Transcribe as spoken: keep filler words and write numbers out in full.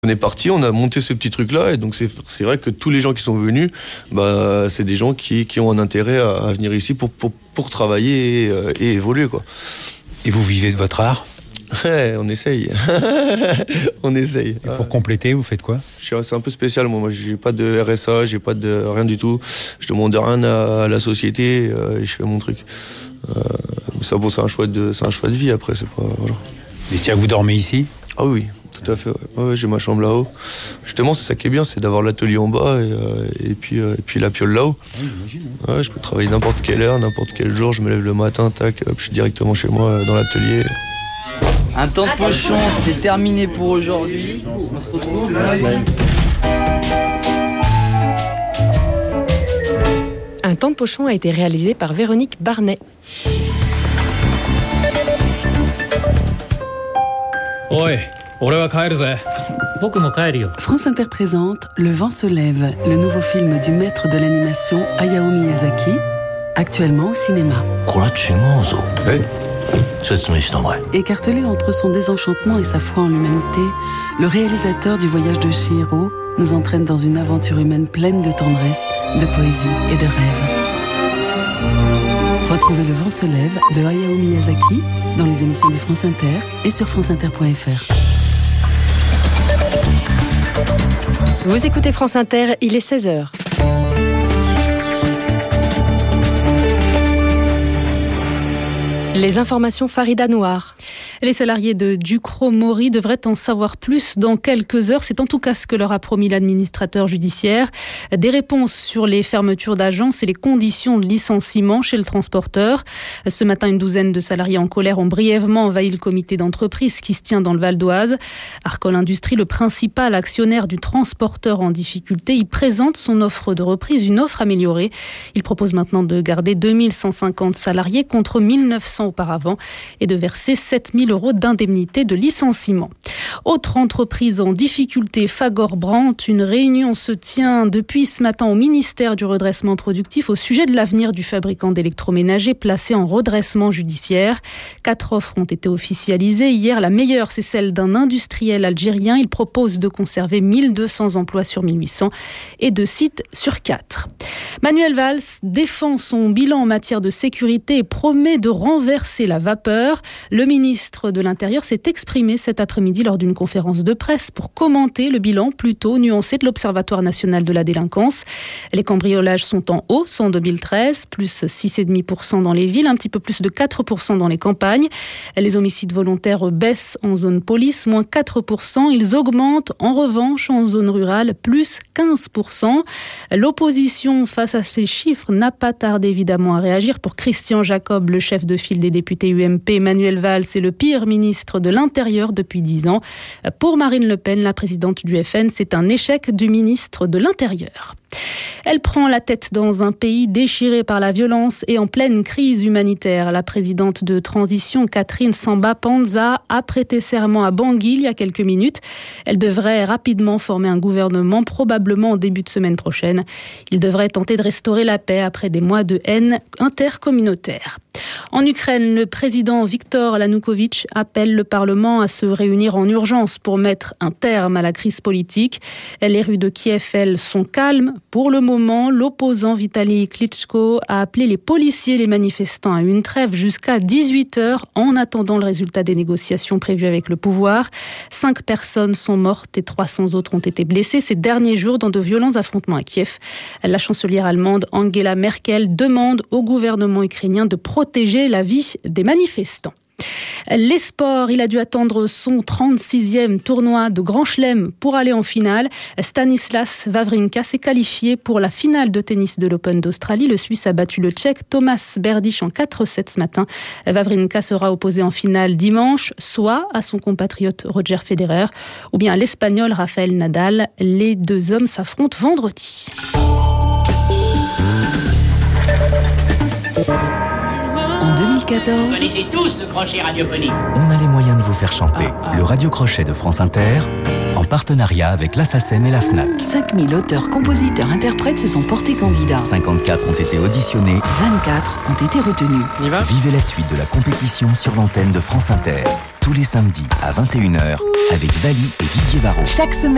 On est parti, on a monté ce petit truc-là, et donc c'est, c'est vrai que tous les gens qui sont venus, bah, c'est des gens qui, qui ont un intérêt à, à venir ici pour, pour, pour travailler et, et évoluer, quoi. Et vous vivez de votre art ? Ouais, on essaye. on essaye. Et pour compléter, vous faites quoi ? Je suis, c'est un peu spécial, moi. Moi, j'ai pas de R S A, j'ai pas de rien du tout. Je demande rien à, à la société euh, et je fais mon truc. Euh, ça, bon, c'est un choix de, c'est un choix de vie. Après, c'est pas voilà. Mais c'est-à-dire que vous dormez ici ? Ah oui, tout à fait. Ouais. Ouais, j'ai ma chambre là-haut. Justement, c'est ça qui est bien, c'est d'avoir l'atelier en bas et, euh, et puis euh, et puis la piole là-haut. Oui, j'imagine. Ouais, je peux travailler n'importe quelle heure, n'importe quel jour. Je me lève le matin, tac, hop, je suis directement chez moi dans l'atelier. Un temps de pochon, c'est terminé pour aujourd'hui. On se retrouve la semaine. Un temps de pochon a été réalisé par Véronique Barnet. France Inter présente Le vent se lève, le nouveau film du maître de l'animation Hayao Miyazaki, actuellement au cinéma. Écartelé entre son désenchantement et sa foi en l'humanité, le réalisateur du Voyage de Chihiro nous entraîne dans une aventure humaine pleine de tendresse, de poésie et de rêve. Retrouvez Le vent se lève de Hayao Miyazaki dans les émissions de France Inter et sur franceinter point f r. Vous écoutez France Inter, il est seize heures. Les informations Farida Noir. Les salariés de Ducrot-Maury devraient en savoir plus dans quelques heures. C'est en tout cas ce que leur a promis l'administrateur judiciaire. Des réponses sur les fermetures d'agences et les conditions de licenciement chez le transporteur. Ce matin, une douzaine de salariés en colère ont brièvement envahi le comité d'entreprise qui se tient dans le Val d'Oise. Arcol Industrie, le principal actionnaire du transporteur en difficulté, y présente son offre de reprise, une offre améliorée. Il propose maintenant de garder deux mille cent cinquante salariés contre mille neuf cents auparavant et de verser sept mille euros d'indemnité de licenciement. Autre entreprise en difficulté, Fagor-Brandt. Une réunion se tient depuis ce matin au ministère du redressement productif au sujet de l'avenir du fabricant d'électroménagers placé en redressement judiciaire. Quatre offres ont été officialisées. Hier, la meilleure, c'est celle d'un industriel algérien. Il propose de conserver mille deux cents emplois sur mille huit cents et deux sites sur quatre. Manuel Valls défend son bilan en matière de sécurité et promet de renverser la vapeur. Le ministre de l'Intérieur s'est exprimé cet après-midi lors d'une conférence de presse pour commenter le bilan plutôt nuancé de l'Observatoire national de la délinquance. Les cambriolages sont en hausse en deux mille treize, plus six virgule cinq pour cent dans les villes, un petit peu plus de quatre pour cent dans les campagnes. Les homicides volontaires baissent en zone police, moins quatre pour cent. Ils augmentent en revanche en zone rurale, plus quinze pour cent. L'opposition face à ces chiffres n'a pas tardé évidemment à réagir. Pour Christian Jacob, le chef de file des députés U M P, Manuel Valls est le pire ministre de l'Intérieur depuis dix ans. Pour Marine Le Pen, la présidente du F N, c'est un échec du ministre de l'Intérieur. Elle prend la tête dans un pays déchiré par la violence et en pleine crise humanitaire. La présidente de transition, Catherine Samba Panza, a prêté serment à Bangui il y a quelques minutes. Elle devrait rapidement former un gouvernement, probablement en début de semaine prochaine. Il devrait tenter de restaurer la paix après des mois de haine intercommunautaire. En Ukraine, le président Viktor Yanukovych appelle le Parlement à se réunir en urgence pour mettre un terme à la crise politique. Les rues de Kiev, elles, sont calmes. Pour le moment, l'opposant Vitali Klitschko a appelé les policiers et les manifestants à une trêve jusqu'à dix-huit heures en attendant le résultat des négociations prévues avec le pouvoir. Cinq personnes sont mortes et trois cents autres ont été blessées ces derniers jours dans de violents affrontements à Kiev. La chancelière allemande Angela Merkel demande au gouvernement ukrainien de protéger la vie des manifestants. Les sports, il a dû attendre son trente-sixième tournoi de Grand Chelem pour aller en finale. Stanislas Wawrinka s'est qualifié pour la finale de tennis de l'Open d'Australie. Le Suisse a battu le Tchèque Thomas Berdych en quatre sept ce matin. Wawrinka sera opposé en finale dimanche, soit à son compatriote Roger Federer ou bien à l'Espagnol Rafael Nadal. Les deux hommes s'affrontent vendredi. En deux mille quatorze, Vous connaissez tous le crochet radiophonique. On a les moyens de vous faire chanter. Le radio-crochet de France Inter, en partenariat avec l'A S A C E M et la FNAC. cinq mille auteurs, compositeurs, interprètes se sont portés candidats. cinquante-quatre ont été auditionnés. vingt-quatre ont été retenus. Vivez la suite de la compétition sur l'antenne de France Inter. Tous les samedis à vingt et une heures avec Vali et Didier Varro. Chaque semaine,